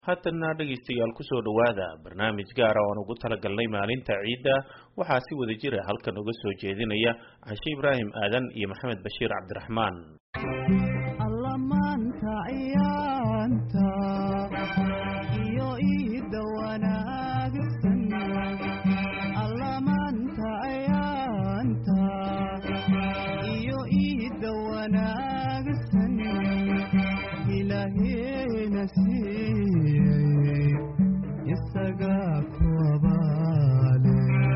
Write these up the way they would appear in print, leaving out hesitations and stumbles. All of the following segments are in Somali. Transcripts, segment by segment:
haatana dhegeystayaal ku soo dhawaada barnaamij gaar ah oo aan ugu talagalnay maalinta ciidda waxaa si wada jira halkan uga soo jeedinaya Cashe Ibraahim Aadan iyo Maxamed Bashiir Cabdiraxmaan. allamaanta ciyaanta iyo iida wanaagsan allamaanta ciyaanta iyo iida wanaagsan ilaahayna siiyey isaga kuwabaale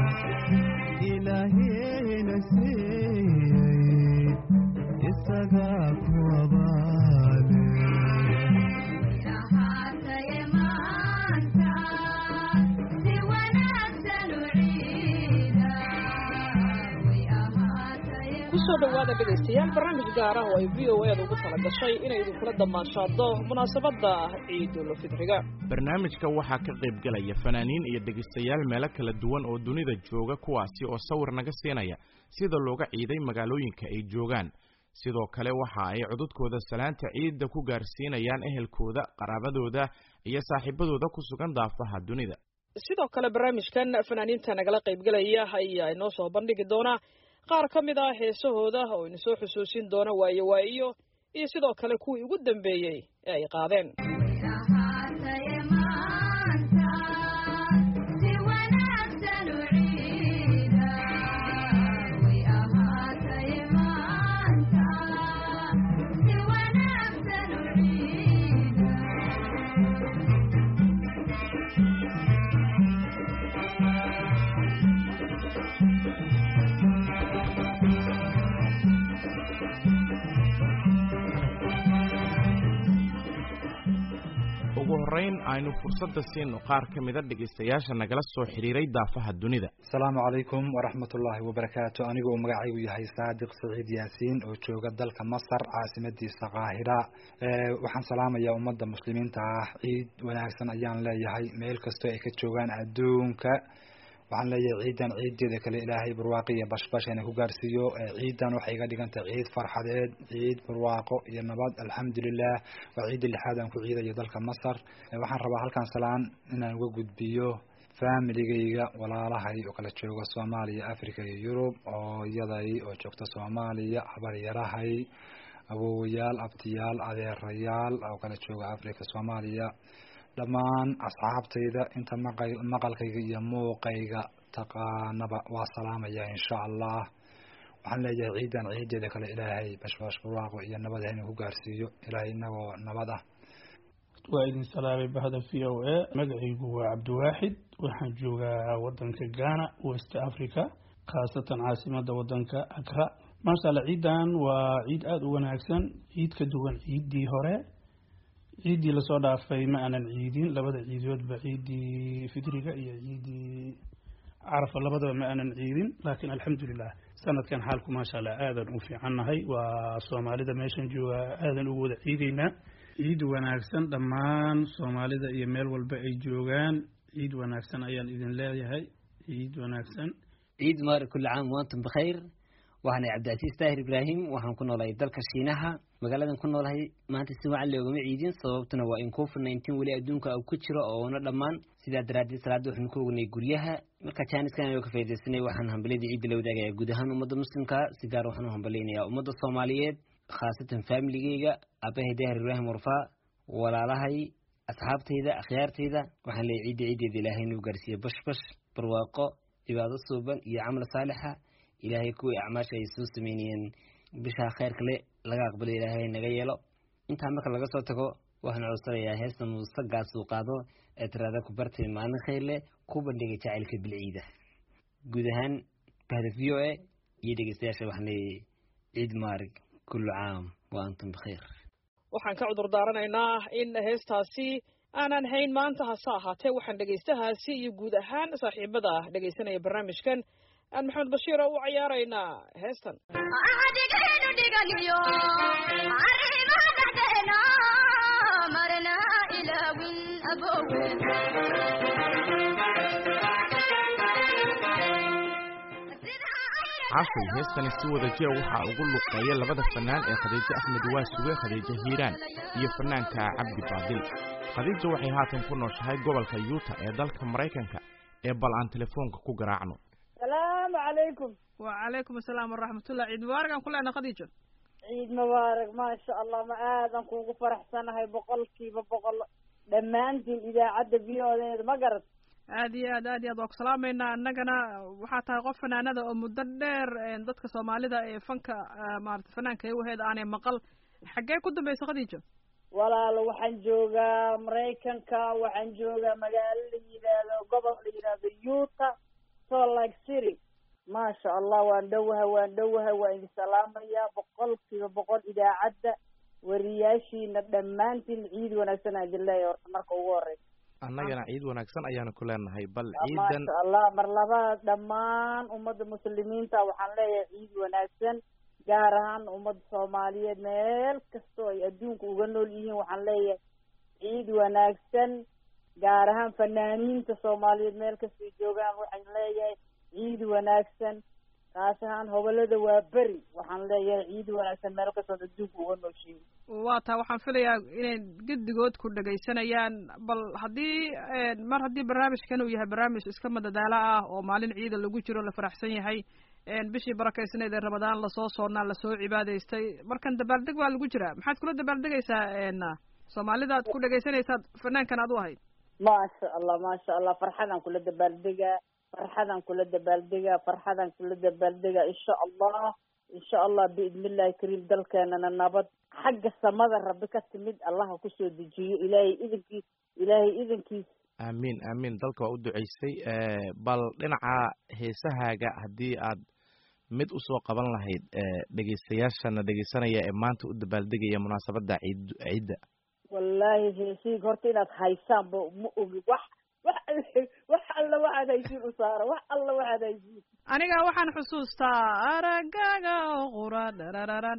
ilaahayna siiyey isaga kuwabaale kusoo dhawaada dhegaystayaal barnaamij gaar ah oo ay VOA ugu talagashay inay idinkula damaashaado munaasabada ciidul fitriga. barnaamijka waxaa ka qayb galaya fanaaniin iyo dhegaystayaal meelo kala duwan oo dunida jooga kuwaasi oo sawir naga siinaya sida looga ciiday magaalooyinka ay joogaan. sidoo kale waxa ay codadkooda salaanta ciidda ku gaarsiinayaan ehelkooda, qaraabadooda iyo saaxiibadooda ku sugan daafaha dunida. sidoo kale barnaamijkan fanaaniinta nagala qayb galaya ayaa inoo soo bandhigi doona qaar ka mid ah heesahooda oo ina soo xusuusin doona waayo iyo sidoo kale kuwii ugu dambeeyey ee ay qaadeen. aynu fursadda siino qaar ka mid ah dhageystayaasha nagala soo xiriiray daafaha dunida. Assalaamu calaykum waraxmatullaahi wabarakaatu. Anigoo magacaygu yahay Saadiq Saciid Yaasiin oo jooga dalka Masar caasimadiisa Qaahira. Waxaan salaamayaa ummadda muslimiinta ah. Ciid wanaagsan ayaan leeyahay meel kasta ay ka joogaan adduunka. waxaan leeyahay ciidan ciideeda kale ilaahay barwaaqo iyo bashbash inuu ku gaarsiiyo. ciidan waxay iga dhigantay ciid farxadeed, ciid barwaaqo iyo nabad. alxamdulillah waa ciid lixaad aan ku ciidayo dalka Masar. waxaan rabaa halkan salaan inaan uga gudbiyo familigayga, walaalahay oo kala jooga Soomaaliya, Afrika iyo Yurub, oo iyaday oo joogta Soomaaliya, habaryarahay, awoowayaal, abtiyaal, adeerayaal oo kala jooga Afrika, Soomaaliya, dhammaan asxaabtayda inta maqalkayga iyo muuqayga taqaanaba waa salaamaya insha Allah. waxaan leeyahay ciidan ciideeda kale ilaahay bashbash barwaaqo iyo nabad inuu ku gaarsiiyo, ilaahay inagoo nabad ah. waa idin salaamay bahda VOA. magacaygu waa Cabdiwaaxid, waxaan joogaa wadanka Ghana, West Africa, khaasatan caasimada wadanka Accra. maasha Allah, ciidan waa ciid aad u wanaagsan, ciid ka duwan ciidii hore. ciidii la soo dhaafay ma aanan ciidin, labada ciidoodba ciidii fitriga iyo ciidii carafa labadaba ma aanan ciidin, laakiin alxamdulillah sanadkan xaalku maasha Allah aadan u fiicannahay. waa Soomaalida meeshan jooga aadan ugu wada ciidaynaa. ciid wanaagsan dhammaan Soomaalida iyo meel walba ay joogaan. ciid wanaagsan ayaan idin leeyahay. ciid wanaagsan. ciid mubarak, kulli caam wa antum bikhayr. waxaan Cabdiasiis Taahir Ibraahim, waxaan ku noolahay dalka Shiinaha. magaaladan ku noolahay maanta si wacan loogama ciidin, sababtuna waa in COVID-19 weli adduunka uu ku jiro oo una dhammaan. sidaa daraaddeed salaada waxaan ku ognay guryaha. marka jaaniskan ayuu ka faa'iidaysanay. waxaan hambalyadii ciidda la wadaagayaa guud ahaan ummadda muslimka. si gaar waxaan u hambalyaynayaa ummadda Soomaaliyeed, khaasatan familigayga, aabbahay Daahir Ibraahim Warfaa, walaalahay, asxaabtayda, akhyaartayda. waxaan leeyahay ciideeda ilaahay inuu gaarsiiyo bashbash, barwaaqo, cibaado suuban iyo camal saalixa. ilaahay kuwii acmaasha ay soo sameynayeen bisha khayrka le laga aqbalo, ilaahay naga yeelo. intaa marka laga soo tago waxaan codsanayaa heesta muusagaas uu qaado ee tirada ku bartay maalin khayr leh, ku bandhigay jacaylka bilciida. guud ahaan bahda VOA iyo dhegeystayaasha waxaan leeyahay ciid maarig, kullu caam wa antum bikhayr. waxaan ka cudur daaranaynaa in heestaasi aanan hayn maanta, hase ahaatee waxaan dhegeystahaasi iyo guud ahaan saaxiibada dhegeysanaya barnaamijkan aan Maxamed Bashiir u ciyaaraynaa heestan. adigeenu dhiganiyo arrimaha dhexdeena marna ilaawin abowe. caashay heestani si wada jira waxaa ugu luqeeya labada fanaan ee khadiijo axmed waasuge khadiijo hiiraan iyo fanaanka cabdi baadil khadiijo waxay haatan ku nooshahay gobolka yuuta ee dalka maraykanka ee bal aan telefoonka ku garaacno. salaamu calaykum. wacalaykum asalaam waraxmatullah. ciid mubaarak aan ku leenahay khadiijo. ciid mubaarak maasha allah, ma aadan kuugu faraxsanahay 100% dhammaantiin idaacadda biyoodeeda ma garad. aad iyo aad waa ku salaamaynaa. annagana waxaa tahay qof fanaanada oo muddo dheer dadka soomaalida ee fanka maarata fanaanka ewaheeda aanay maqal. xaggee ku dambaysa khadiijo? walaalo waxaan joogaa maraykanka, waxaan joogaa magaalo la yidhaahdo gobol la yidhaahdo Utah, Salt Lake City. maasha allah waan dhowahay waan idin salaamayaa 100% idaacadda wariyaashiina dhammaantiin ciid wanaagsan aan idin leeyahay horta marka ugu horeysa. annagana ciid wanaagsan ayaanu ku leenahay. bal ciidan maasha allah mar labaad dhammaan ummadda muslimiinta waxaan leeyahay ciid wanaagsan, gaar ahaan ummadda soomaaliyeed meel kastoo ay adduunka uga nool yihiin waxaan leeyahay ciid wanaagsan, gaar ahaan fanaaniinta soomaaliyeed meel kastoo joogaan waxaan leeyahay ciid wanaagsan, kaas ahaan hobolada waa beri waxaan leeyahay ciid wanaagsan meel kastoo adduunka uga nooshiin. waa taa waxaan filayaa inay gedigood ku dhagaysanayaan. bal haddii barnaamijkan uu yahay barnaamij iska madadaalo ah oo maalin ciida lagu jiro la faraxsan yahay, bishii barakaysnayd ee ramadaan lasoo soonnaa lasoo cibaadaystay, markan dabaaldeg waa lagu jiraa. maxaad kula dabaaldegaysaa soomaalida aad ku dhagaysanaysaad fanaankan aad u ahayd? maasha allah farxadaan kula dabaaldegaa insha allah biidnillahi kariim. dalkeenana nabad xagga samada rabbi ka timid allaha kusoo dejiyo ilaahay idinkiis. amiin dalka waa u duceysay. bal dhinaca heesahaaga haddii aad mid usoo qaban lahayd dhegeystayaashana dhegeysanaya ee maanta u dabaaldegaya munaasabada ciidda. wallaahi heesiga horta inaad haysaanba ma ogi, wax alla waxaad haysiin u saara, wax alla waxaad haysiin. aniga waxaan xusuustaa aragaaga oo qura dharararan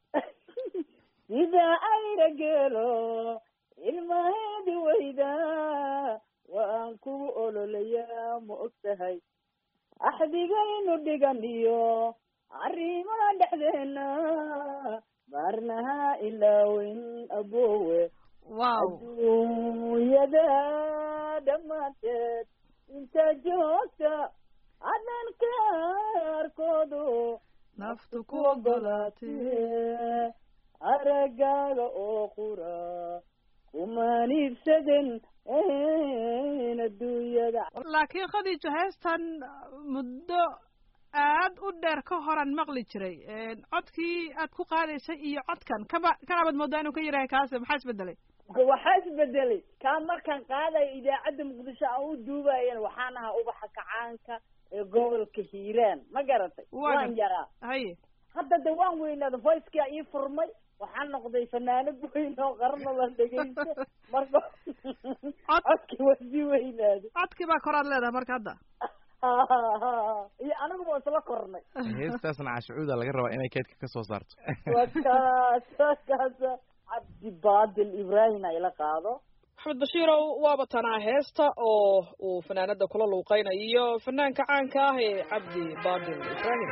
sida ayra geelo ilmaheedi weyda waan kugu ololayaa ma og tahay axdigaynu dhiganiyo arrimaha dhexdeena baarnaha ilaaweyn aboowe. adduunyada dhammaanteed inta joogta adan kaarkoodu naftu ku ogolaatee aragaaga oo qura kumaniibsaden adduunyada. laakiin khadiijo heestan muddo aad u dheer ka horan maqli jiray. codkii aad ku qaadaysay iyo codkan kanabad moodaa inuu ka yarahay kaase maxaa isbedelay? waxaa isbedelay kaa markaan qaadayo idaacadda muqdisho aan u duubayan waxaan ahaa ubaxa kacaanka ee gobolka hiiraan ma garatay. waan yaraa haye hadda de waan weynaada voicekaa ii furmay, waxaan noqday fanaanad weyn oo qarno la dhegeysto marka codkii waa sii weynaaday. codkii baa koraad leedahay marka hadda. iyo anigu ba isla kornay. heestaasna caashucuuda laga rabaa inay keedka ka soo saarto. wakaas cabdi baadil ibraahim ay la qaado. axmed bashiirow waaba tanaa heesta oo uu fanaanada kula luuqeynayo fanaanka caanka ah ee cabdi baadil ibraahim.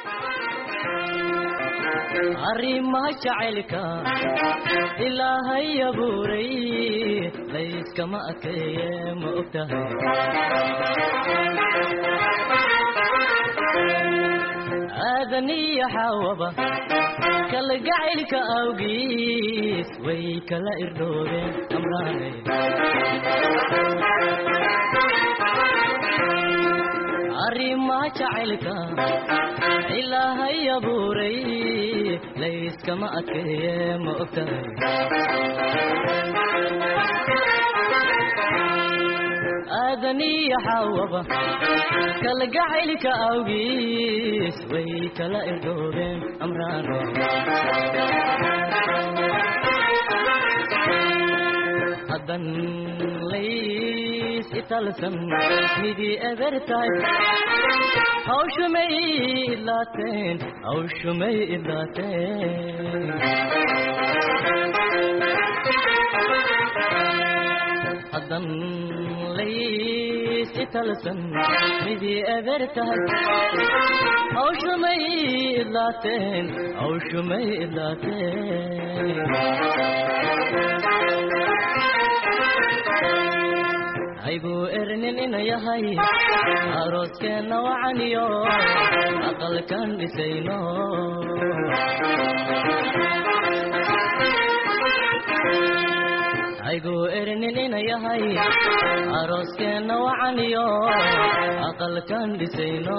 arrimaha jacaylka ilaahay abuuray layskama adkeeye ma og tahay aadan iyo xaawaba kalgacaylka awgiis way kala irdhoobeen amraane arrimaha jacaylka ilaahay abuuray layskama adkeeye ma og tahay aadan iyo xaawaba kalgacaylka awgiis way kala irdhoobeen amraano haddan lays italsan midii ebertahay hawshumay idlaateen haddan lays italsan midii eber tahay hawshumay idlaateen hawshumay idlaateen aygu ernin ina yahay arooskeenna wacaniyo aqalkan dhisayno aygu ernin ina yahay arooskeenna wacaniyo aqalkan dhisayno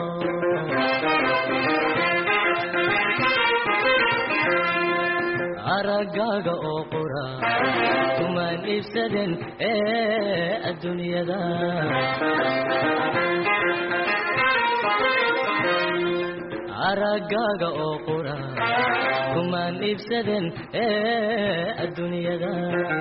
aragaaga oo qura kumaan iibsaden adduunyada aragaaga oo qura kumaan iibsaden adduunyada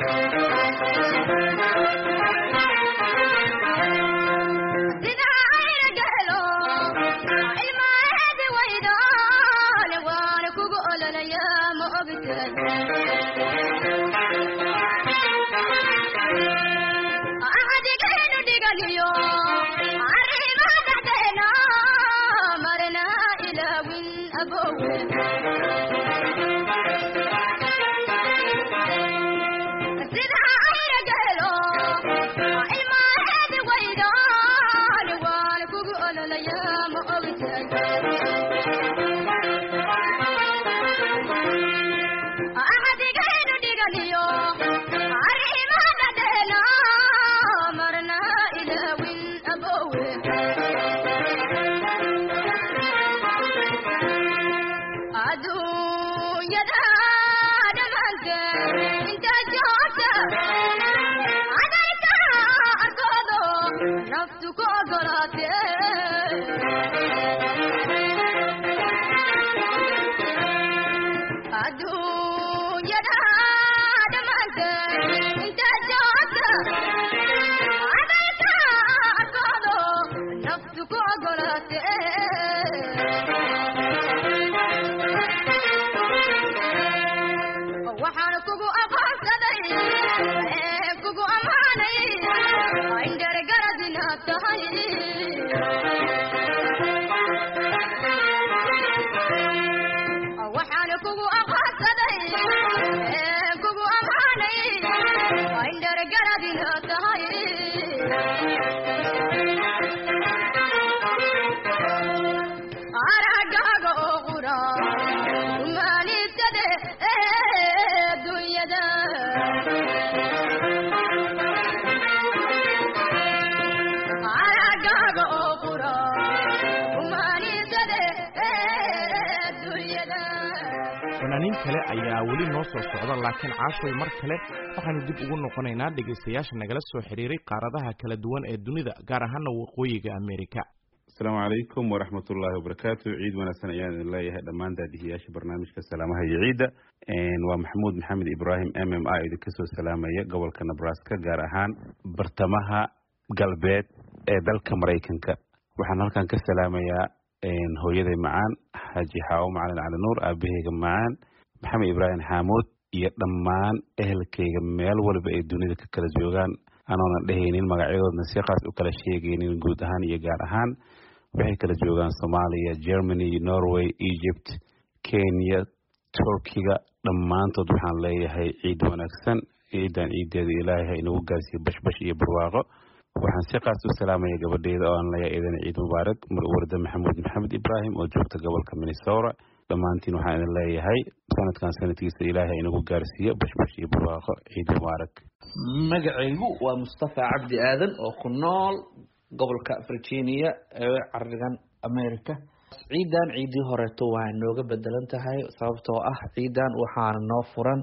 fanaaniin kale ayaa weli noo soo socda laakiin caashoy mar kale waxaanu dib ugu noqonaynaa dhegaystayaasha nagala soo xiriiray qaaradaha kala duwan ee dunida gaar ahaana waqooyiga Ameerika. Asalaamu calaykum waraxmatullaahi wabarakaatu. ciid wanaagsan ayaan idin leeyahay dhammaan daadihiyaasha barnaamijka salaamaha iyo ciidda. waa Maxamuud Maxamed Ibraahim MMA idinka soo salaamaya gobolka Nebraska gaar ahaan bartamaha galbeed ee dalka Mareykanka. waxaan halkan ka salaamayaa hooyaday macaan Haji Xaawo Macalin Cali Nuur aabahayga macaan Maxamed Ibraahim Xaamuud iyo dhammaan ehelkayga meel walba ay dunida ka kala joogaan anoona dhehaynin magacyadoodna si qaas u kala sheegaynin guud ahaan iyo gaar ahaan waxay kala joogaan Soomaaliya, Germany, Norway, Egypt, Kenya, Turkiga dhammaantood waxaan leeyahay ciid wanaagsan. ciidan ciideeda Ilaahay inagu gaarsiiyo bashbash iyo barwaaqo. waxaan si qaas u salaamaya gabadheeda oo aan leeyahay idan ciid mubaarak Warda Maxamuud Maxamed Ibraahim oo joogta gobolka Minnesota. dhammaantiin waxaan idin leeyahay sanadkan sanadkiisa Ilaahay inagu gaarsiiyo bashbash iyo barwaaqo. ciid mubaarak. magacaygu waa Mustafa Cabdi Aadan oo ku nool gobolka Virginia ee carigan America. ciidan ciidii horeeto waa nooga bedelan tahay sababtoo ah ciidan waxaan noo furan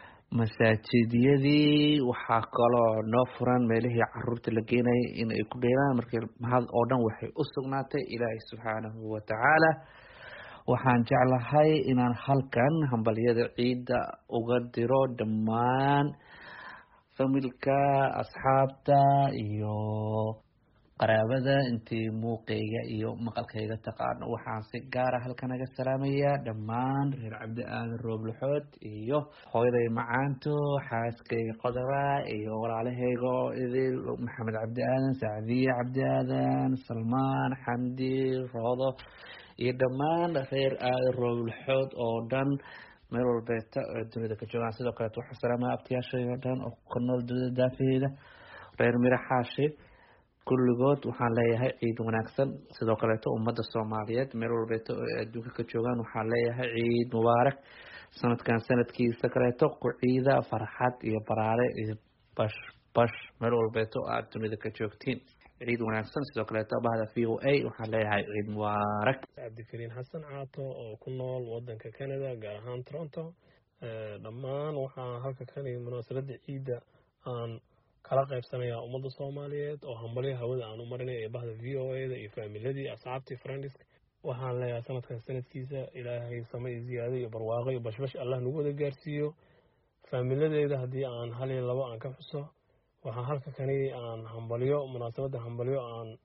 masaajidiyadii, waxaa kaloo noo furan meelihii caruurta la geenayay in ay ku dheeraan. markii mahad oo dhan waxay u sugnaatay Ilaahay subxaanahu wa tacaala. waxaan jeclahay inaan halkan hambalyada ciidda uga diro dhammaan familka, asxaabta iyo qaraabada intii muuqayga iyo maqalkayga taqaano. waxaan si gaara halkan naga salaamayaa dhammaan reer cabdi aadan rooblaxood iyo hooyaday macaanto, xaaskayga qodara iyo walaalahayga oo idil maxamed cabdi aadan, sacdiye cabdi aadan, salmaan, xamdi, roodo iyo dhammaan reer aadan rooblaxood oo dhan meel walbeeta oo dunida ka joogaan. sidoo kaleet waxaa salaamaya abtiyaashayga dhan oo ku nool dunida daafaheeda, reer miro xaashi kulligood waxaan leeyahay ciid wanaagsan. sidoo kaleeto ummadda soomaaliyeed meel walbeeta oo adduunka ka joogaan waxaan leeyahay ciid mubaarak. sanadkan sanadkiisa kaleeto ku ciida farxad iyo baraare iyo bash meel walbeeto aad dunida ka joogtiin. ciid wanaagsan. sidoo kaleeto bahda VOA waxaan leeyahay ciid mubaarak. cabdikariin xasan caato oo ku nool wadanka Canada gaar ahaan Toronto. dhammaan waxaan halka kani munaasabada ciida aan kala qaybsanayaa ummadda Soomaaliyeed oo hambalyo hawada aan u marinay ee bahda VOA-da iyo familiyadii asxaabtii friends. waxaan leeyahay sanadkan sanadkiisa ilaahay samay ziyaado iyo barwaaqo iyo bashbash Allah nagu wada gaarsiiyo. familiyadeeda haddii aan hal iyo labo aan ka xuso, waxaan halka kani aan hambalyo munaasabada hambalyo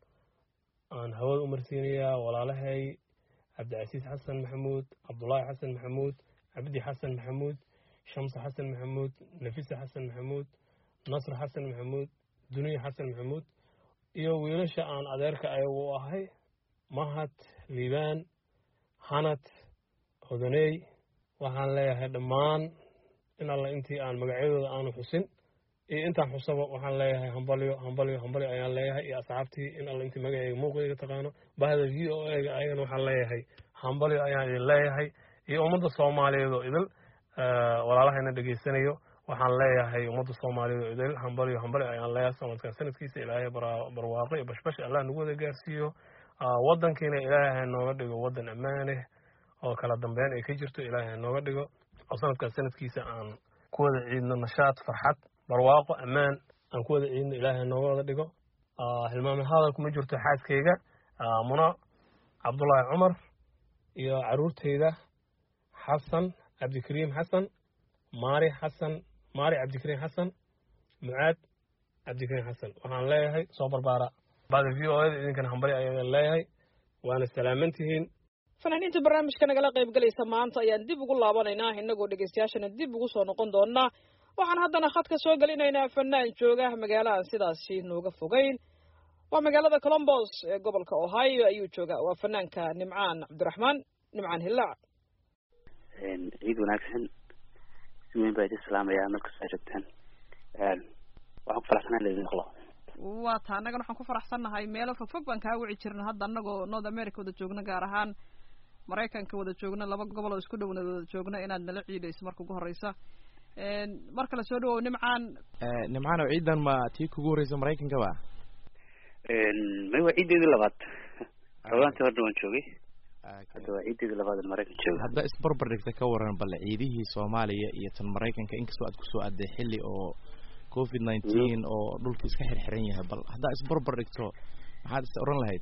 aan hawada u marsiinayaa walaalahay cabdicasiis xasan maxamuud, cabdullaahi xasan maxamuud, cabdi xasan maxamuud, shamsa xasan maxamuud, nafisa xasan maxamuud, nasr xasan maxamuud, duniya xasan maxamuud iyo wiilasha aan adeerka ayagu u ahay mahad, liibaan, hanad, hodaney. waxaan leeyahay dhammaan in alla intii aan magacyadooda aanu xusin iyo intaan xusaba waxaan leeyahay hambalyo hambalyo hambalyo ayaan leeyahay iyo asxaabtii in alla intii magacayga muuqayga taqaano. bahda VOA-ga ayagana waxaan leeyahay hambalyo ayaan idin leeyahay iyo ummadda Soomaaliyeed oo idil walaalahayna dhageysanayo. waxaan leeyahay ummadda Soomaaliyeed oo idil hambalyo hambalyo ayaan leeyahay. sanadkan sanadkiisa ilaahay barwaaqo iyo bashbash Allah nagu wada gaarsiiyo. wadankiina ilaahay nooga dhigo wadan ammaan ah oo kala dambeyn ay ka jirto. ilaahay nooga dhigo oo sanadkan sanadkiisa aan ku wada ciidno nashaad, farxad, barwaaqo, ammaan aan ku wada ciidno. ilaahay nooga wada dhigo. hilmaame hadal kuma jirto xaaskayga Muna Cabdullaahi Cumar iyo caruurtayda xasan cabdikariim xasan, maari cabdikariim xasan, mucaad cabdikariim xasan. waxaan leeyahay soo barbaara. بعد VOA-da idinkana hambalyo ayaan leeyahay. waana salaamantihiin. fanaaniinta barnaamijka nagala qayb galaysa maanta ayaan dib ugu laabanaynaa inagoo dhegeystayaashana dib ugu soo noqon doonaa. waxaan haddana khadka soo gelinaynaa fanaan jooga magaaladan sidaasi nooga fogeyn. waa magaalada Columbus ee gobolka Ohio ayuu joogaa. waa fanaanka Nimcaan Cabdiraxmaan, Nimcaan Hillaac. ciid wanaagsan. si weyn baa idin salaamayaa marka soo joogtaan. waxaan ku faraxsanahay leedin qolo. waa taa annagana waxaan ku faraxsannahay meelo fogfog baan kaa wici jirna hadda annagoo North America wada joogna gaar ahaan Maraykanka wada joogna laba gobol oo isku dhowna wada joogna inaad nala ciidayso marka ugu horeysa. marka la soo dhawow Nimcaan. Nimcaan oo ciidan ma tii kugu horeysa Maraykanka ba? may waa ciideedii labaad. hawlaantii hore waan joogay. hadda waa ciideedii labaad ee Maraykanka joogay. hadda isbarbar dhigta ka waran bal ciidihii Soomaaliya iyo tan Maraykanka inkastoo aad ku soo aaday xilli oo COVID-19 oo dhulka iska xirxiran yahay, bal hadda isbarbar dhigto maxaad is oran lahayd?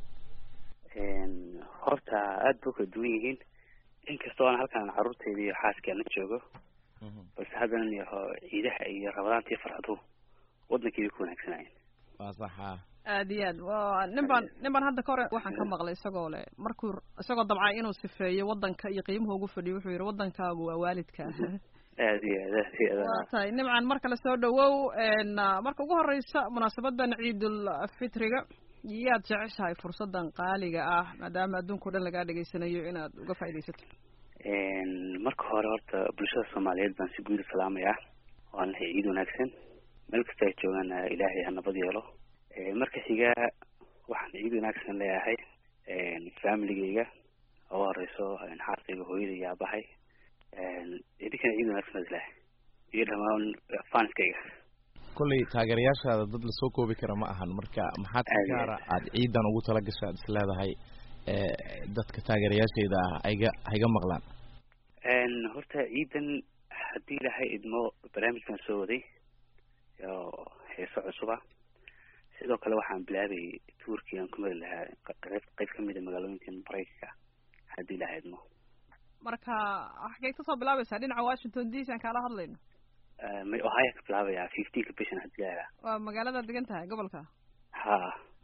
horta aad buu kala duwan yihiin. inkastoo aan halkan caruurtayda iyo xaaskeenna joogo, balse haddana ciidaha iyo rabadaantii farxadu wadankii ku wanaagsanayeen. waa saxa. aad iyo aad. waa ninbaan hadda kahore waxaan ka maqlay isagoo dabcay inuu sifeeyo wadanka iyo qiimuhu ugu fadhiyo. wuxuu yidhi wadankaagu waa waalidka. aad iyo aad. waa tahay Nimcaan, marka la soo dhawow. marka ugu horeysa munaasabadan ciidul fitriga yaad jeceshahay fursadan qaaliga ah maadaama adduunka oo dhan lagaa dhageysanayo inaad uga faa'iidaysato? marka hore horta bulshada Soomaaliyeed baan si guud u salaamayaa. waan leeyahay ciid wanaagsan meel kasta ay joogaan ilaahay ha nabad yeelo. marka xiga waxaan ciid wanaagsan leeyahay familygayga oo horeyso xaaskayga, hooyada iyo aabahay. idinkana ciid wanaagsan leeyahay iyo dhammaan fanskayga. kolley taageerayaashaada dad la soo koobi kara ma ahan, marka maxaad si gaara aad ciidan ugu tala gashay aad is leedahay dadka taageerayaashayda ah hayga maqlaan? horta ciidan haddii ilaahay idmo barnaamijkan soo waday oo heeso cusuba. sidoo kale waxaan bilaabay tuurkii aan ku mari lahaa qayb ka mid a magaalooyinkan Maraykanka haddii ilaahay idmo. marka xageed ka soo bilaabaysaa? dhinaca Washington DC aan kala hadlayno. may Ohio ka bilaabaya 15 bishan haddii ilaahay. waa magaalada degan tahay gobolka? ha.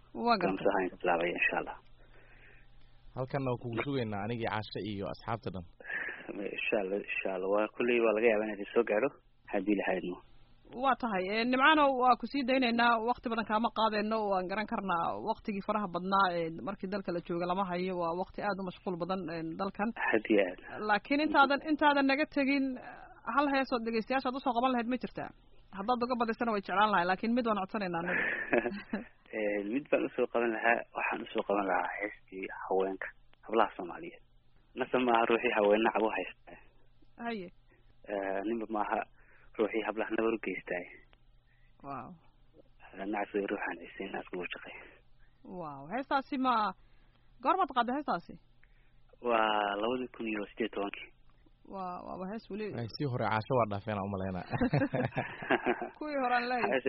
ka bilaabaya insha allah. halkanna waa kugu sugaynaa anigii Caasha iyo asxaabta dhan. insha allah waa kulli waa laga yaabaa inaad soo gaaro haddii la haydno. waa tahay nimcaano waa kusii daynaynaa waqti badan kaama qaadayno waan garan karnaa waqtigii faraha badnaa markii dalka la jooga lama hayo waa waqti aad u mashquul badan dalkan hadiya laakiin intaadan naga tegin hal heesoo dhegeystayaashaad usoo qaban lahayd ma jirtaa haddaad uga badisana way jeclaan lahay laakiin mid waan codsanaynaa anaga mid baan usoo qaban lahaa waxaan usoo qaban lahaa heestii haweenka hablaha Soomaaliyeed nasa maaha ruuxii haweenna cabo haysta haye ninba maaha ruuxii hablaha nabar u geystay wow nacsi ruuxan iseen naas ku shaqay wow heestaasi ma goormaad qaaday heestaasi waa 2018 waa hees weli si hore Caasha waa dhaafeen u maleena kuwii horaan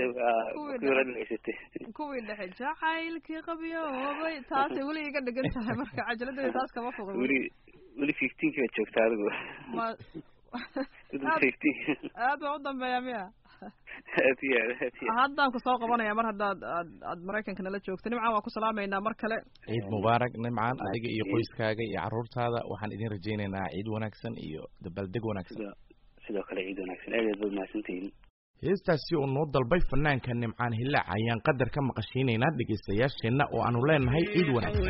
kuwii dhexe jacaylkii qabiyoobay taasi weli iga dhigan tahay marka cajaladda taas kama foqo weli 15 ka joogtaa adigu aad baa u dambeeya miya haddaan kusoo qabanaya mar haddaad aad Maraykanka nala joogto Nimcaan waa ku salaamaynaa mar kale ciid mubaarak Nimcaan adiga iyo qoyskaaga iyo carruurtaada waxaan idin rajaynaynaa ciid wanaagsan iyo dabaaldeg wanaagsan sidoo kale ciid wanaagsan aad baad mahadsantihiin heestaasi oo noo dalbay fanaanka Nimcaan Hilaac ayaan qadar ka maqashiinaynaa dhegeystayaasheenna oo aanu leenahay ciid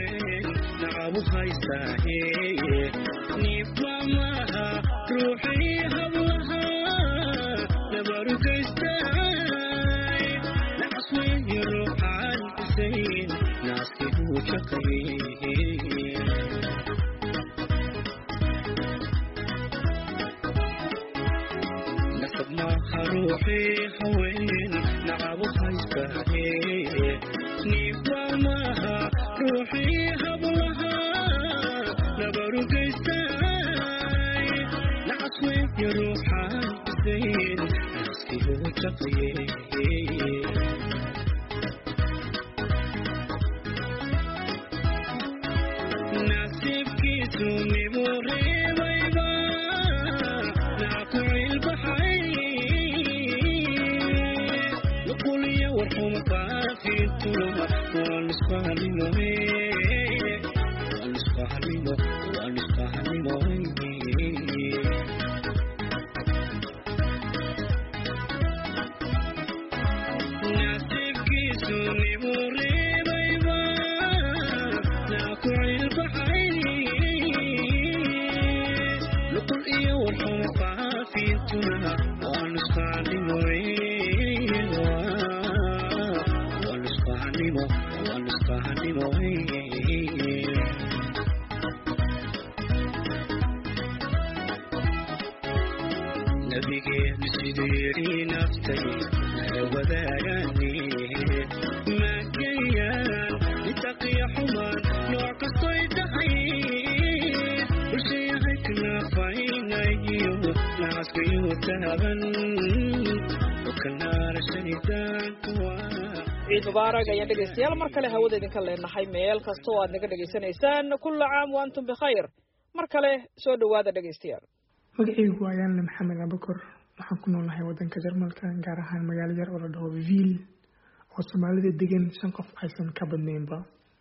روحي حوين نعب خيستاهي نفهمها روحي هبلها نبرو كيستاهي نعصوي يروحا زين نسكي هو تقيه ناسبكي تومي مريبا ناكوعي البحر ciid mubaarak ayaan dhegeystayaal mar kale hawada idinka leenahay meel kasta oo aad naga dhegeysanaysaan kulla caam wa antum bikhayr mar kale soo dhawaada dhegeystayaal magacaygu waa yaanle maxamed abakor waxaan ku noolahay wadanka Jarmalka gaar ahaan magaalo yar oo la dhaho Wiil oo Soomaalida degan 5 qof aysan ka badnaynba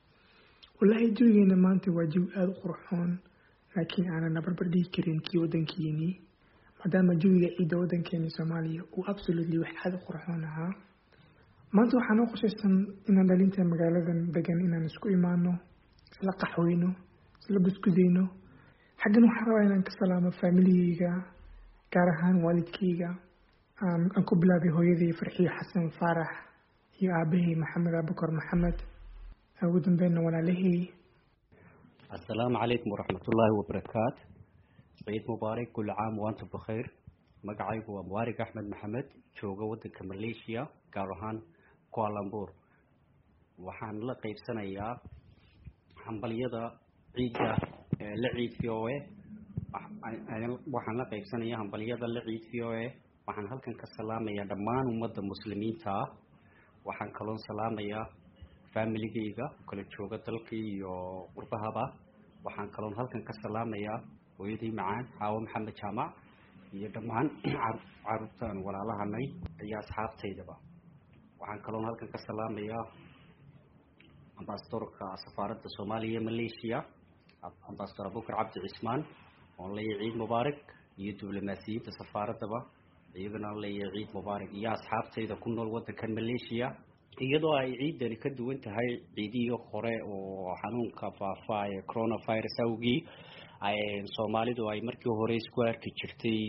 wallahi jawigeena maanta waa jawi aad u qurxoon laakiin aanan barbar dhigi karin kii wadankeeni maadaama jawiga ciidda wadankeeni Soomaaliya uu absolutely wax aad u qurxoon ahaa maanta waxaan u qorshaysan inaan dhalinta magaaladan degan inaan isku imaano isla qaxweyno isla buskudeyno xaggan waxaan rabaa inaan ka salaamo familigayga gaar ahaan waalidkayga aan ku bilaabay hooyaday Farxiyo Xasan Faarax iyo aabahay Maxamed Abukar Maxamed ugu dambeynna walaalahay السلام عليكم ورحمة الله وبركاته عيد مبارك كل عام وأنتم بخير مقعي هو مبارك أحمد محمد جوجا ودك ماليشيا كارهان كوالالمبور وحان لقيب سنة يا حنبليدا عيدة لعيد فيوه وحان لقيب سنة يا حنبليدا لعيد فيوه وحان هلكن كسلام يا دمان ومد المسلمين تا وحان كلون سلام يا familigayga kala jooga dalkii iyo qurbahaba waxaan kaloon halkan ka salaamayaa hooyadii macaan Xaawo Maxamed Jaamac iyo dhammaan carruurtan walaalahanay iyo asxaabtaydaba waxaan kaloon halkan ka salaamayaa ambassadorka safaaradda Soomaaliya Malaysia ambassador Abubakar Cabdi Cismaan oo leeyahay ciid mubaarak iyo diblomaasiyadda safaaradaba iyagana leeyahay ciid mubaarak iyo asxaabtayda ku nool wadankan Malaysia iyadoo ay ciidani ka duwan tahay ciidihii hore oo xanuunka faafay coronavirus awgii ay Soomaalidu ay markii hore isku arki jirtay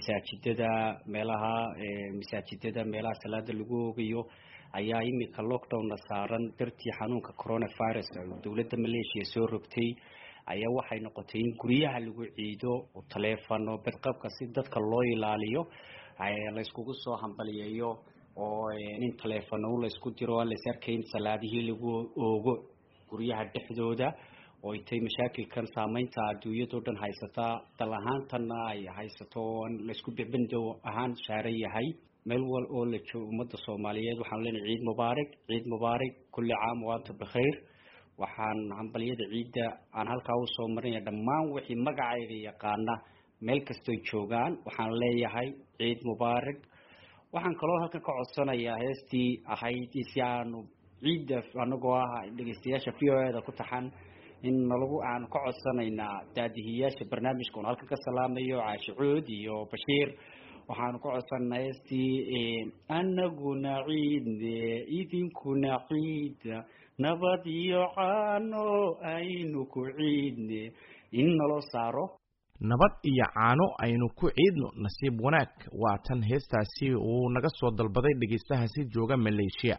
masaajidada meelaha salaada lagu oogayo ayaa imika lockdown saaran dartii xanuunka coronavirus dawladda Malaysia soo rogtay ayaa waxay noqotay in guryaha lagu ciido oo telefono badqabka si dadka loo ilaaliyo ay la iskugu soo hambaliyeeyo oo in telefono la isku diro la sarkeyn salaadihii lagu oogo guryaha dhexdooda oo intay mashaakilkan saameynta adduunyada dhan haysata dal ahaantana ay haysato la isku bixbindo ahaan saaran yahay meel wal oo la joogo ummadda Soomaaliyeed waxaan leenahay ciid mubaarak kulli caam wa antum bikhair waxaan hambaliyada ciida aan halkaa u soo marinay dhammaan wixii magacayga yaqaana meel kasta ay joogaan waxaan leeyahay ciid mubaarak waxaan kaloo halka ka codsanayaa heestii ahayd si aanu ciida anagoo dhageystayaasha VOA ku taxan in aan ka codsanaynaa daadihiyaasha barnaamijka halka ka salaamayo Caashi Cuud iyo Bashiir waxaan ku codsanay heestii anaguna ciidne idinkuna ciida nabad iyo caano aynu ku ciidne in naloo saaro nabad iyo caano aynu ku ciidno nasiib wanaag waa tan heestaasi uu naga soo dalbaday dhageystahaasi jooga Malaysia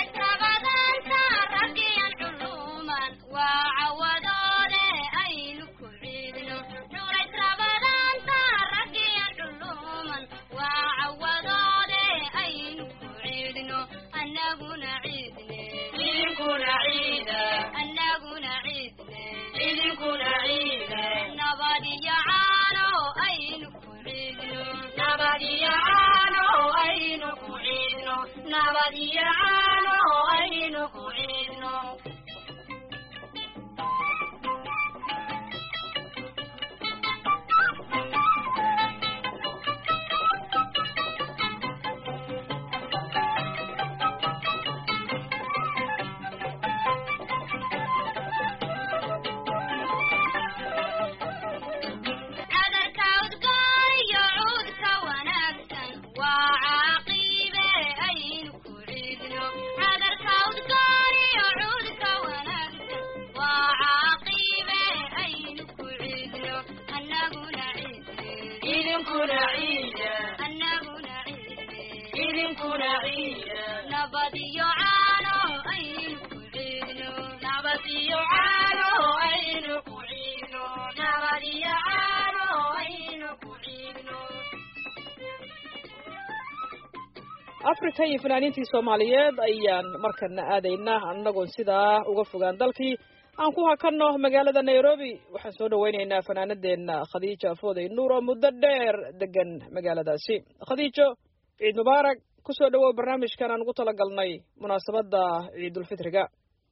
afrika iyo fanaaniintii Soomaaliyeed ayaan markana aadaynaa annagoon sidaa uga fogaan dalkii aan ku hakanno magaalada Nairobi waxaan soo dhaweynaynaa fanaanadeena Khadiija Fooday Nuur oo muddo dheer degan magaaladaasi Khadiijo ciid mubaarak ku soo dhawow barnaamijkan aan ugu talagalnay munaasabada Ciidul Fitriga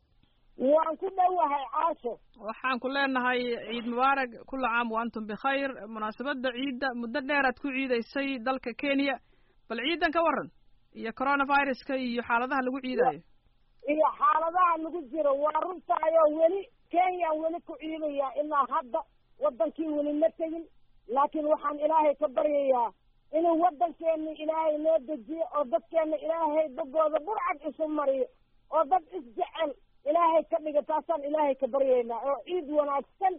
waan ku dhawahay Caasho waxaan ku leenahay ciid mubaarak kullu caam wa antum bikhair munaasabada ciida muddo dheer aad ku ciidaysay dalka Kenya bal ciidan ka waran iyo coronavirus-ka iyo xaaladaha lagu ciidayo iyo xaaladaha lagu jiro waa runtaayoo weli Kenya weli ku ciidaya ilaa hadda wadankii weli ma tegin laakiin waxaan ilaahay ka baryayaa inuu wadankeena ilaahay noo dejiyo oo dadkeena ilaahay dogooda burcad isu mariyo oo dad isjecel ilaahay ka dhiga taasaan ilaahay ka baryaynaa oo ciid wanaagsan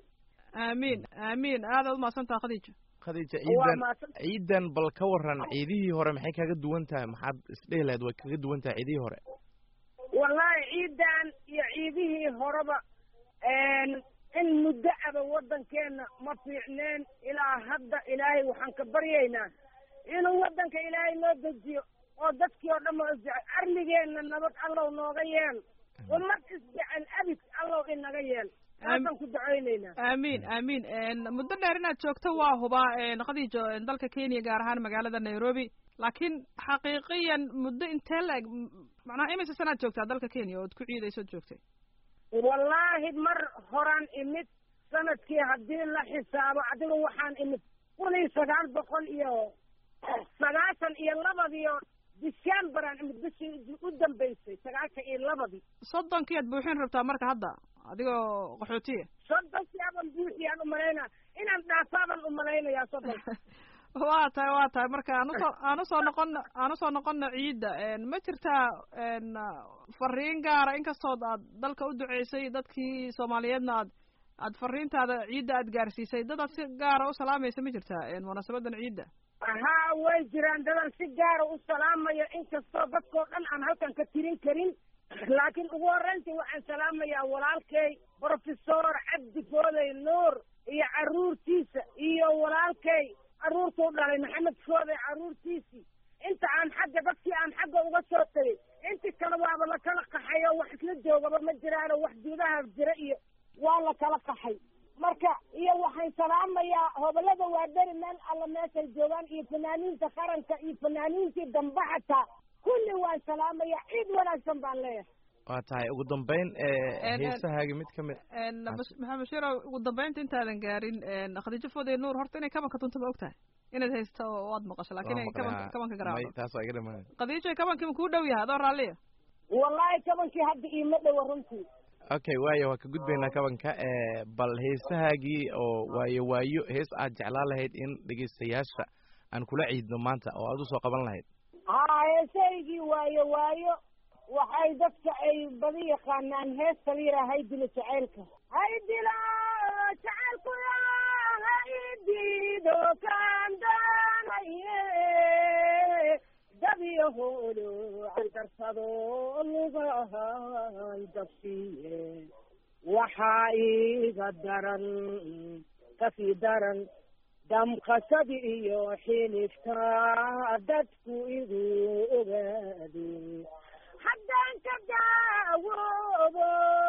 amiin aad u mahadsantahay Khadiija ciidan bal ka waran ciidihii hore maxay kaga duwan tahay maxaad isdhehi lahayd way kaga duwan tahay ciidihii hore wallahi ciidan iyo ciidihii horeba in muddo aba wadankeena ma fiicneen ilaa hadda ilaahay waxaan ka baryaynaa inuu wadanka ilaahay noo dejiyo oo dadkii oo dhan oo isjecel arligeena nabad allow nooga yeel ummad isjecel abid allow inaga yeel waxaan ku ducaynaynaa amiin muddo dheer inaad joogto waa hubaa Khadiijo dalka Kenya gaar ahaan magaalada Nairobi laakiin xaqiiqiyan muddo intee la macnaha imise sanaad joogtaa dalka Kenya oo ku ciidayso joogtay wallahi mar horaan imid sanadkii haddii la xisaabo adiga waxaan imid 1992 December aan imid bishii u dambeysay 92 labadii soddonkii aad buuxin rabtaa marka hadda adigoo qaxootiya soddonkii aban buuxiyaan umalaynaa inaan dhaafaaban umalaynayaa soddonka waa tahay marka aan usoo noqono ciidda ma jirtaa fariin gaara inkastood aad dalka u duceysay dadkii soomaaliyeedna aad fariintaada ciidda aad gaarsiisay dad aad si gaara u salaamaysa ma jirtaa munaasabadan ciidda haa way jiraan dadan si gaara u salaamayo inkastoo dadkoo dhan aan halkan ka tirin karin laakiin ugu horreyntii waxaan salaamayaa walaalkay professor cabdi foodey nuur iyo carruurtiisa iyo walaalkay carruurtuu dhalay maxamed foodey carruurtiisii inta aan xagga dadkii aan xagga uga soo tegay intii kale waaba la kala qaxay oo wax isla joogaba ma jiraano wax gudaha jira iyo waa la kala qaxay marka iyo waxaan salaamayaa hobolada waadari meel alla meeshay joogaan iyo fanaaniinta qaranka iyo fanaaniintii dambe xataa kulli waan salaamayaa ciid wanaagsan baan leeyahay waa tahay ugu dambeyn heesahaagi mid kamid maxamed shiro ugu dambeynta intaadan gaarin khadiijo foodey nuur horta inay kabanka tunto ma og tahay inaad haysto waad maqasho laakiin inay kabanka garaaco taas waa iga dhamaan khadiijo kabankii ma kuu dhow yahay adoo raalliya wallahi kabankii hadda iima dhowa runtii okay waayo waa ka gudbaynaa kabanka bal heesahaagii oo waayo hees aad jeclaan lahayd in dhegeystayaasha aan kula ciidno maanta oo aad usoo qaban lahayd haa heesahaygii waayo waxay dadka ay badi yaqaanaan heesta la yidhaha haydilo jacaylka haydilo jacaylku haydido kaan daanaye dabyahoodo andarsado lugahay dabsiye waxaa iga daran kasii daran damqasadi iyo xilifta dadku igu ogaado haddaan ka daawoobo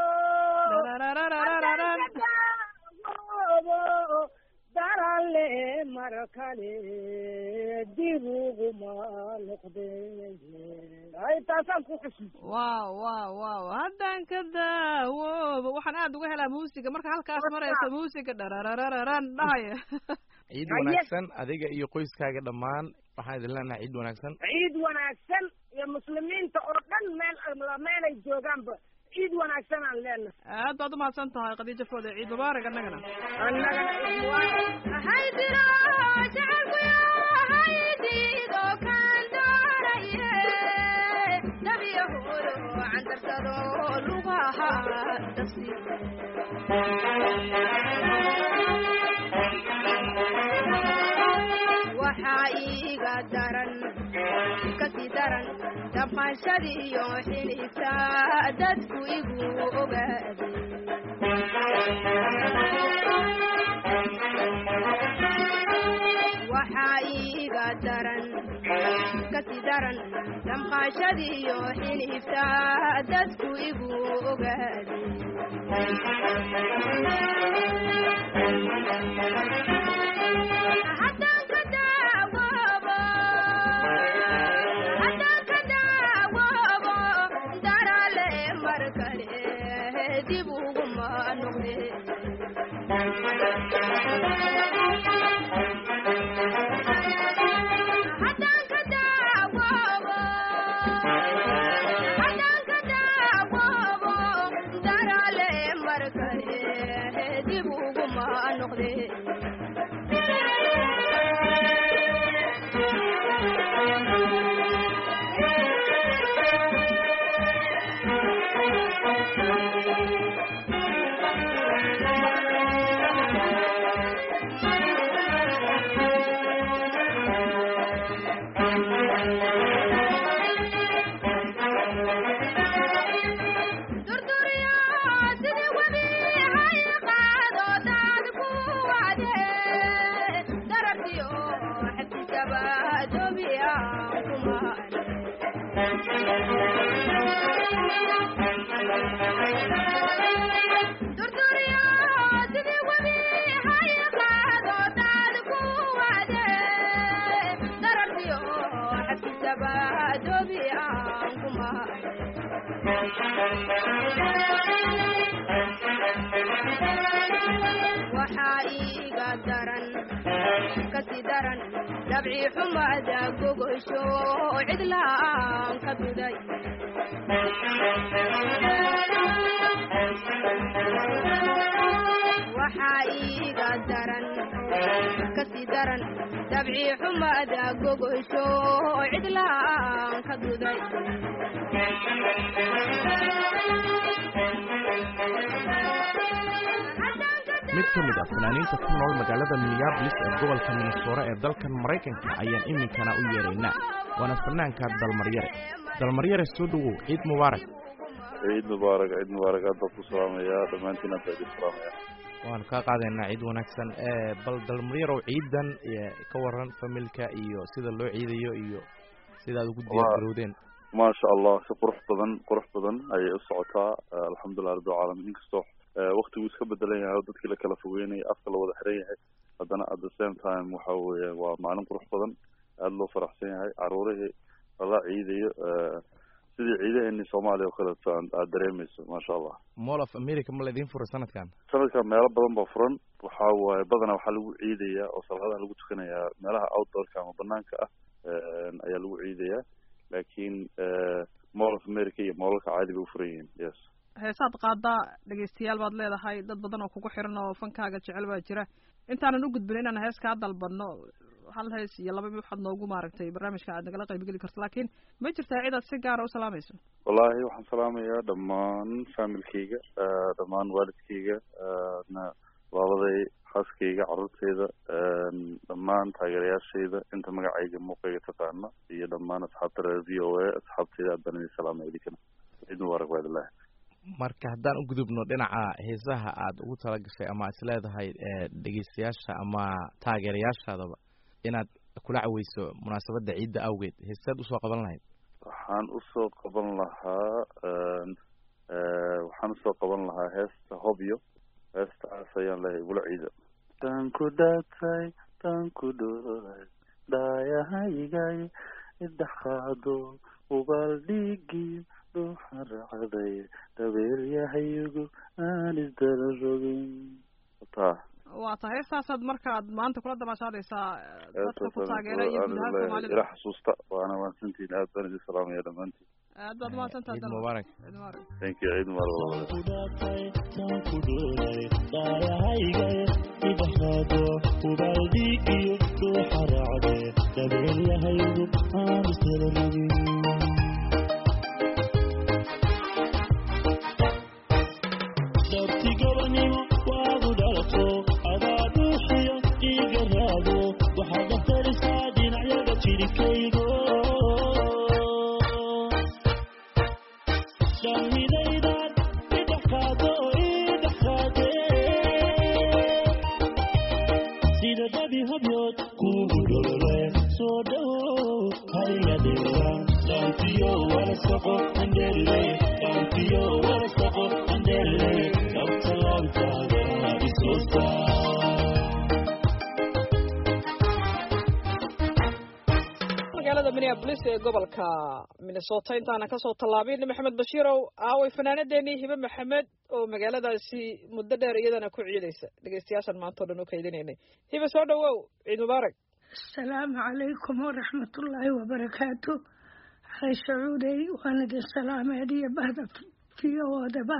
darale mar kale dib uguma noqdeen ay taasaan ku xusuus wow haddaan ka daawoobo waxaan aad uga helaa muusiga marka halkaas maraysa muusiga dhararararan dhahaya ciid wanaagsan adiga iyo qoyskaaga dhammaan waxaan idin leenahay ciid wanaagsan ciid wanaagsan iyo muslimiinta oo dhan meelay joogaanba ciid wanaagsan aan leenahay aad baad umahadsan tahay khadiijo foodey ciid mubaarak annagana ciid mubaarak haydiro jacaylku haydido kaan doonaye dabyahoodo candarsado lugaha dabsiye waxaa iga daran kasii daran damqashadii iyo xilifta dadku igu ogaaday waxaa iga daran kasii daran damqashadii iyo xilifta dadku igu ogaaday haddaan ka daawoobo darale mar kale dib uguma noqdeen haddaan ka daawoobo darale mar kale dib uguma noqdeen waxaa iga daran kasii daran dabci xumada gogosho cidlaan ka biday daran dabci xumada gogosho cidlaan ka duday mid ka mid ah fanaaniinta ku nool magaalada Minneapolis ee gobolka Minnesota ee dalkan Mareykanka ayaan iminkana u yeeraynaa waana fanaanka dalmaryare soo dhawow ciid mubaarak aad baan ku salaamayaa dhammaantiin aad baan idin salaamayaa waan kaa qaadaynaa ciid wanaagsan bal dalmaryarow ciidan ka waran familka iyo sida loo ciidayo iyo sida aad ugu diyaargarowdeen maasha allah si qurux badan ayay u socotaa alxamdulilah rabbil caalamiin inkastoo waqtigu iska bedelan yahay oo dadkii la kala fogeynaya afka la wada xiran yahay haddana at the same time waxa weeye waa maalin qurux badan aada loo faraxsan yahay caruurihii lala ciidayo sidii ciidaheeni soomaaliya oo kaleeto aad dareemayso maasha allah mall of america ma laydin furay sanadkan meelo badan baa furan waxa waaye badanaa waxaa lagu ciidayaa oo salaadaha lagu tukanayaa meelaha outdoorka ama banaanka ah ayaa lagu ciidayaa laakiin mall of america iyo moolalka caadi bay u furan yihiin yes heesaad qaadaa dhegaystayaal baad leedahay dad badan oo kugu xiran oo fankaaga jecel baa jira intaanan u gudbin inaan hees kaa dalbadno hal hees iyo laba waxaad noogu maaragtay barnaamijka aad nagala qaybgeli karto laakiin ma jirtaa cid aad si gaara u salaamayso wallaahi waxaan salaamayaa dhammaan familkayga dhammaan waalidkayga labaday xaaskayga carruurtayda dhammaan taageerayaashayda inta magacayga muuqayga taqaana iyo dhammaan asxaabta reer v o a asxaabtayda aad baan idin salaamaya idinkana ciid mubaarak waadillahi marka haddaan u gudubno dhinaca heesaha aad ugu talagashay ama is leedahay dhegeystayaasha ama taageerayaashaadaba inaad kula caweyso munaasabadda ciidda awgeed heesaad usoo qaban lahayd waxaan usoo qaban lahaa heesta hobyo heestaas ayaan leeyahay igula ciida tan ku dhaatay tan ku dhoolay dhaayahaygay idhaxaado ubaldhigi dhuuxa raacday dhabeeryahaygu aan isdala rogin waa tahay heestaasaad markaad maanta kula dabaashaadaysaa dadka ku taageera iyo guud ahaan soomaalida ila xasuusta waana mahadsantihiin aad baan idin salaamaya dhammaantiin aad baad mahadsantahay ciid mubaarak thank you ciid mubaarak Minneapolis ee gobolka Minnesota intaana ka soo tallaabin Maxamed Bashiirow aaway fanaanadeeni Hiba Maxamed oo magaaladaasi muddo dheer iyadana ku ciidaysa dhageystayaashan maanta oo dhan u kaydinaynay Hiba soo dhawow ciid mubaarak assalaamu calaykum waraxmatullaahi wabarakaatu hay sacuuday waan idin salaamaadiya bahda fiyoodaba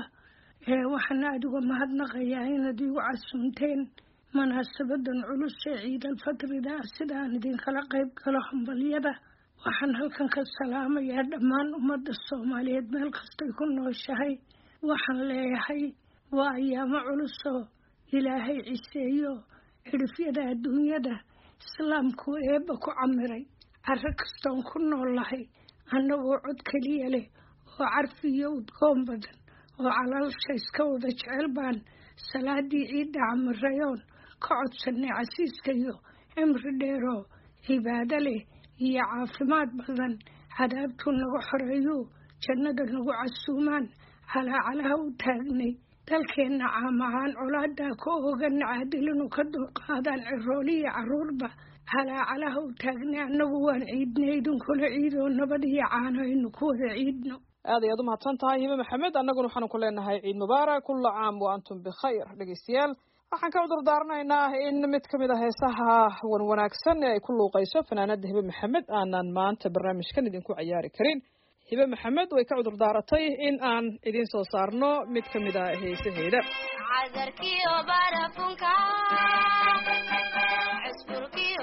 waxaan aad uga mahadnaqayaa inaad igu casuumteen munaasabadan culus ee ciid alfatrida sidaan idinkala qayb galo hambalyada waxaan halkan ka salaamayaa dhammaan ummadda Soomaaliyeed meel kastay ku nooshahay waxaan leeyahay waa ayaamo culus oo ilaahay ciseeyo cirifyada adduunyada islaamku eebba ku camiray carro kastoon ku noolahay annagoo cod keliya leh oo carfi iyo udgoon badan oo calaalsha iska wada jecel baan salaadii ciidda camirayoon ka codsanay casiiska iyo cimri dheeroo cibaado leh iyo caafimaad badan cadaabtuu nagu xoreeyo jannada nagu casuumaan calaacalaha u taagnay dalkeenna caamahaan colaadaa ka oogana caadilinu ka dulqaadaan cirooliyo carruurba calaacalaha u taagnay annagu waan ciidnay idinkula ciidoo nabad iyo caano aynu ku wada ciidno aad ayaad u mahadsan tahay Hiba Maxamed annaguna waxaanu ku leenahay ciid mubaarak kullu caam wa antum bikhayr dhegeystayaal waxaan ka cudur daaranaynaa in mid ka mid ah heesaha wanaagsan ee ay ku luuqayso fanaanada Hiba Maxamed aanan maanta barnaamijkan idinku ciyaari karin Hiba Maxamed way ka cudur daaratay in aan idin soo saarno mid ka mid ah heesaheeda cadarkiyo barafunka isburkiyo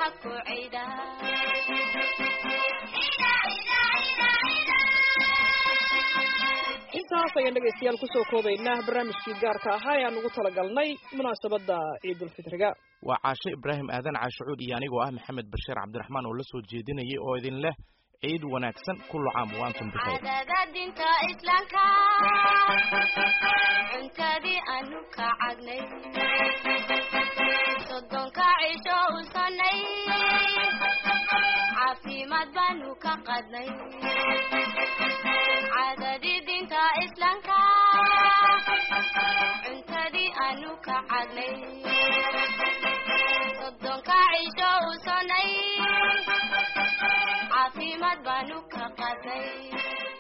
haku ciida intaas ayaan dhegaystayaal kusoo koobaynaa barnaamijkii gaarka ahaa ee aan ugu talagalnay munaasabadda ciidulfitriga waa caashe ibraahim aadan caashucuud iyo anigoo ah maxamed bashiir cabdiraxmaan oo la soo jeedinayay oo idin leh ciid wanaagsan kullu caam wa antum bikayr cadada dinta islaamka cuntadii aanu ka cagnay soddonka cisho u sannay caafimaad baanu ka qadnay cadadii dinta islaamka cuntadii aanu ka cagnay soddonka cisho u sannay caafimaad baanu ka qadnay